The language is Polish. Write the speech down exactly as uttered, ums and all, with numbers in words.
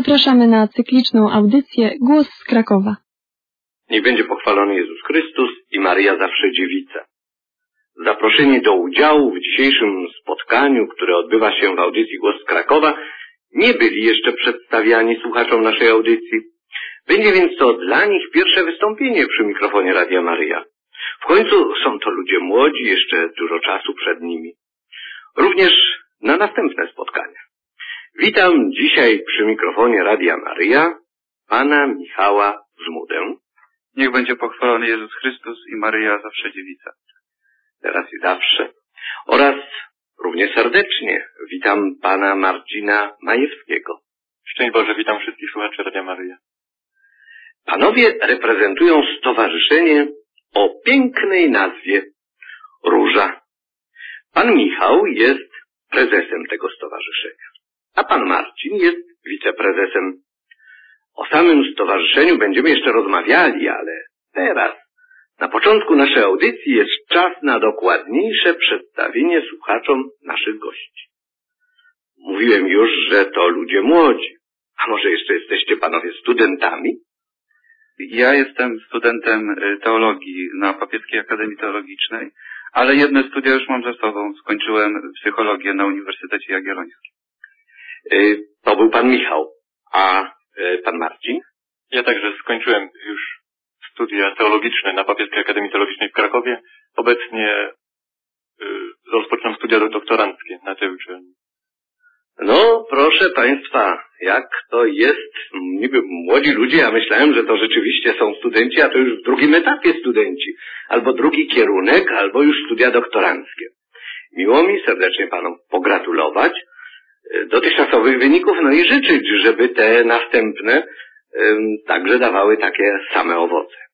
Zapraszamy na cykliczną audycję Głos z Krakowa. Niech będzie pochwalony Jezus Chrystus i Maryja zawsze dziewica. Zaproszeni do udziału w dzisiejszym spotkaniu, które odbywa się w audycji Głos z Krakowa, nie byli jeszcze przedstawiani słuchaczom naszej audycji. Będzie więc to dla nich pierwsze wystąpienie przy mikrofonie Radia Maryja. W końcu są to ludzie młodzi, jeszcze dużo czasu przed nimi. Również na następne spotkania. Witam dzisiaj przy mikrofonie Radia Maryja pana Michała Żmudę. Niech będzie pochwalony Jezus Chrystus i Maryja zawsze dziewica. Teraz i zawsze. Oraz równie serdecznie witam pana Marcina Majewskiego. Szczęść Boże, witam wszystkich słuchaczy Radia Maryja. Panowie reprezentują stowarzyszenie o pięknej nazwie Róża. Pan Michał jest prezesem tego stowarzyszenia, a pan Marcin jest wiceprezesem. O samym stowarzyszeniu będziemy jeszcze rozmawiali, ale teraz, na początku naszej audycji, jest czas na dokładniejsze przedstawienie słuchaczom naszych gości. Mówiłem już, że to ludzie młodzi. A może jeszcze jesteście panowie studentami? Ja jestem studentem teologii na Papieskiej Akademii Teologicznej, ale jedne studia już mam za sobą. Skończyłem psychologię na Uniwersytecie Jagiellońskim. To był pan Michał. A pan Marcin? Ja także skończyłem już studia teologiczne na Papieskiej Akademii Teologicznej w Krakowie. Obecnie y, rozpoczynam studia doktoranckie na tej uczelni. No, proszę państwa, jak to jest, niby młodzi ludzie, ja myślałem, że to rzeczywiście są studenci, a to już w drugim etapie studenci, albo drugi kierunek, albo już studia doktoranckie. Miło mi serdecznie panom pogratulować dotychczasowych wyników, no i życzyć, żeby te następne ym, także dawały takie same owoce.